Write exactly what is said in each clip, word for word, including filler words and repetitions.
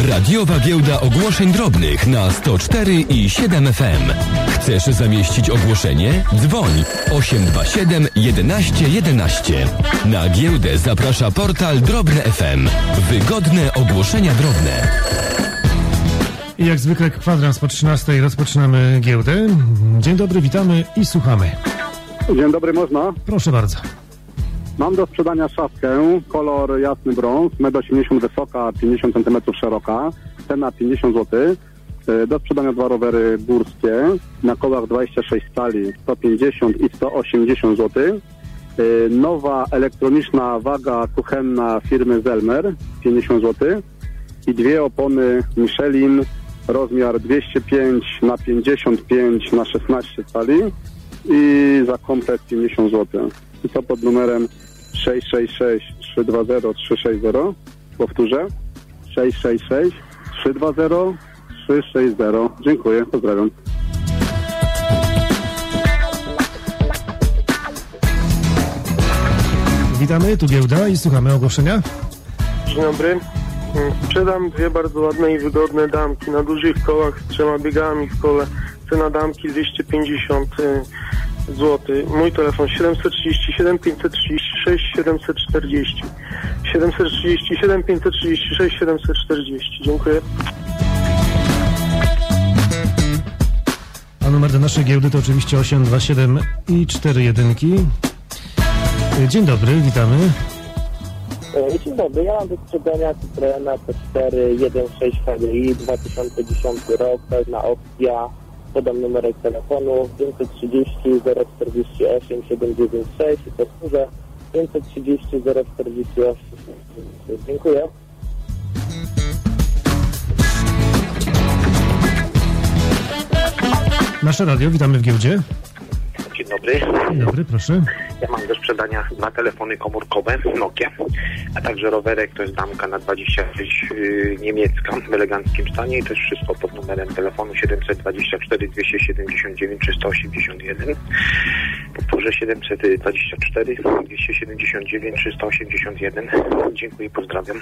Radiowa giełda ogłoszeń drobnych na sto cztery i siedem F M. Chcesz zamieścić ogłoszenie? Dzwoń osiem dwa siedem jedenaście jedenaście. Na giełdę zaprasza portal Drobne F M. Wygodne ogłoszenia drobne. I jak zwykle kwadrans po trzynastej rozpoczynamy giełdę. Dzień dobry, witamy i słuchamy. Dzień dobry, można? Proszę bardzo. Mam do sprzedania szafkę, kolor jasny brąz, metr osiemdziesiąt wysoka, pięćdziesiąt centymetrów szeroka, cena pięćdziesiąt złotych. Do sprzedania dwa rowery górskie na kołach dwadzieścia sześć cali, sto pięćdziesiąt i sto osiemdziesiąt złotych. Nowa elektroniczna waga kuchenna firmy Zelmer, pięćdziesiąt złotych. I dwie opony Michelin, rozmiar dwieście pięć na pięćdziesiąt pięć na szesnaście cali i za komplet pięćdziesiąt złotych. I to pod numerem sześć sześć sześć trzy dwa zero trzy sześć zero. Powtórzę. sześć sześć sześć trzy dwa zero trzy sześć zero. Dziękuję, pozdrawiam. Witamy, tu giełda i słuchamy ogłoszenia. Dzień dobry. Sprzedam dwie bardzo ładne i wygodne damki na dużych kołach z trzema biegami w kole. Cena damki dwieście pięćdziesiąt złotych. Mój telefon siedemset trzydzieści siedem pięćset trzydzieści sześć siedemset czterdzieści. siedemset trzydzieści siedem pięćset trzydzieści sześć siedemset czterdzieści. Dziękuję. A numer do naszej giełdy to oczywiście osiem dwa siedem i cztery jedynki. Dzień dobry, witamy. Dzień dobry, ja mam do sprzedania Citroena P cztery jeden sześć H D I, dwa tysiące dziesiąty rok, pełna opcja. Podam numerek telefonu pięćset trzydzieści zero czterdzieści osiem siedem dziewięć sześć i powtórzę pięćset trzydzieści zero czterdzieści osiem. Dziękuję. Nasze radio, witamy w giełdzie. Dzień dobry. Dzień dobry, proszę. Ja mam do sprzedania dwa telefony komórkowe Nokia, a także rowerek, to jest damka na dwadzieścia sześć yy, niemiecka w eleganckim stanie i to jest wszystko pod numerem telefonu siedemset dwadzieścia cztery dwieście siedemdziesiąt dziewięć trzysta osiemdziesiąt jeden. Powtórzę siedemset dwadzieścia cztery dwieście siedemdziesiąt dziewięć trzysta osiemdziesiąt jeden. Dziękuję i pozdrawiam.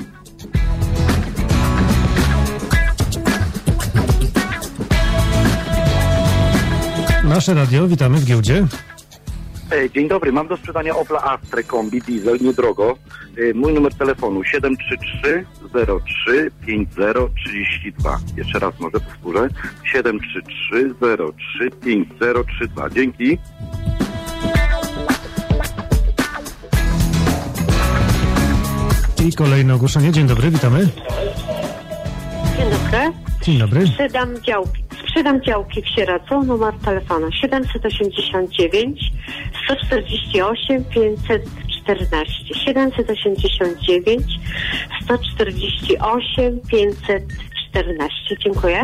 Nasze radio, witamy w giełdzie. Dzień dobry, mam do sprzedania Opla Astra Kombi Diesel, niedrogo. Mój numer telefonu siedem trzy trzy zero trzy pięć zero trzy dwa. Jeszcze raz może powtórzę. siedem trzy trzy zero trzy pięć zero trzy dwa. Dzięki. I kolejne ogłoszenie. Dzień dobry, witamy. Dzień dobry. Dzień dobry. Sprzedam działki. Sprzedam działki w Sieradzu, numer telefonu siedemset osiemdziesiąt dziewięć sto czterdzieści osiem pięćset czternaście. siedemset osiemdziesiąt dziewięć sto czterdzieści osiem pięćset czternaście. Dziękuję.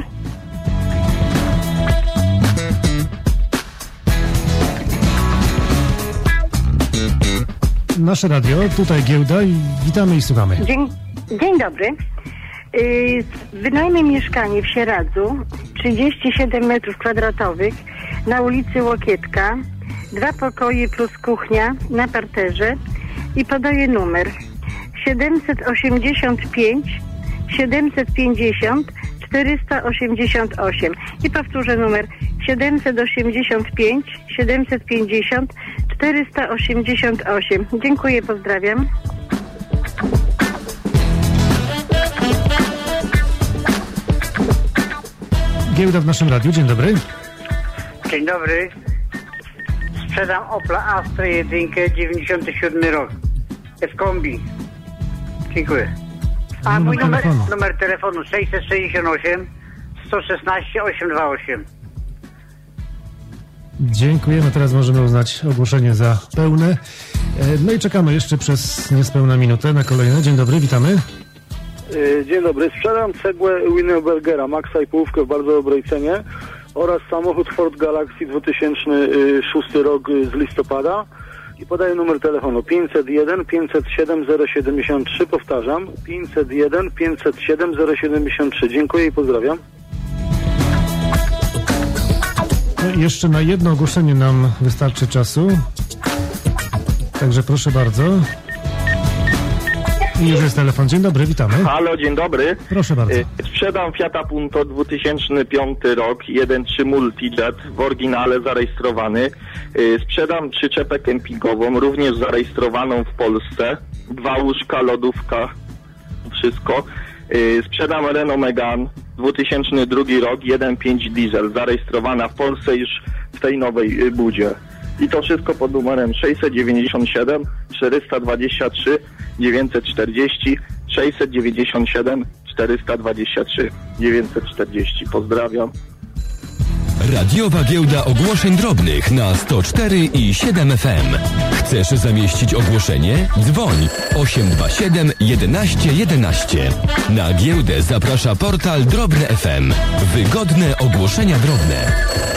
Nasze radio, tutaj giełda i witamy i słuchamy. Dzień, dzień dobry. Yy, wynajmę mieszkanie w Sieradzu, trzydzieści siedem metrów kwadratowych na ulicy Łokietka, dwa pokoje plus kuchnia na parterze i podaję numer siedemset osiemdziesiąt pięć siedemset pięćdziesiąt czterysta osiemdziesiąt osiem i powtórzę numer siedemset osiemdziesiąt pięć siedemset pięćdziesiąt czterysta osiemdziesiąt osiem. Dziękuję, pozdrawiam. Giełda w naszym radiu, dzień dobry. Dzień dobry. Sprzedam Opla Astra jedynkę, dziewięćdziesiąty siódmy rok. Jest kombi. Dziękuję. A mój numer, numer telefonu sześćset sześćdziesiąt osiem sto szesnaście osiemset dwadzieścia osiem. Dziękujemy, teraz możemy uznać ogłoszenie za pełne. No i czekamy jeszcze przez niespełna minutę na kolejne. Dzień dobry, witamy. Dzień dobry, sprzedam cegłę Wienerbergera Maxa i połówkę w bardzo dobrej cenie oraz samochód Ford Galaxy dwa tysiące szósty rok z listopada i podaję numer telefonu pięćset jeden pięćset siedem zero siedemdziesiąt trzy, powtarzam pięćset jeden pięćset siedem zero siedemdziesiąt trzy. Dziękuję i pozdrawiam. No jeszcze na jedno ogłoszenie nam wystarczy czasu, także proszę bardzo. I już jest telefon. Dzień dobry, witamy. Halo, dzień dobry. Proszę bardzo. Sprzedam Fiata Punto dwa tysiące piąty rok, jeden przecinek trzy Multijet, w oryginale zarejestrowany. Sprzedam przyczepę kempingową, również zarejestrowaną w Polsce. Dwa łóżka, lodówka, wszystko. Sprzedam Renault Megane, dwa tysiące drugi rok, jeden przecinek pięć diesel, zarejestrowana w Polsce już w tej nowej budzie. I to wszystko pod numerem sześćset dziewięćdziesiąt siedem czterysta dwadzieścia trzy dziewięćset czterdzieści, sześćset dziewięćdziesiąt siedem czterysta dwadzieścia trzy dziewięćset czterdzieści. Pozdrawiam. Radiowa Giełda Ogłoszeń Drobnych na sto cztery i siedem F M. Chcesz zamieścić ogłoszenie? Dzwoń osiem dwa siedem jedenaście jedenaście. Na giełdę zaprasza portal Drobne F M. Wygodne ogłoszenia drobne.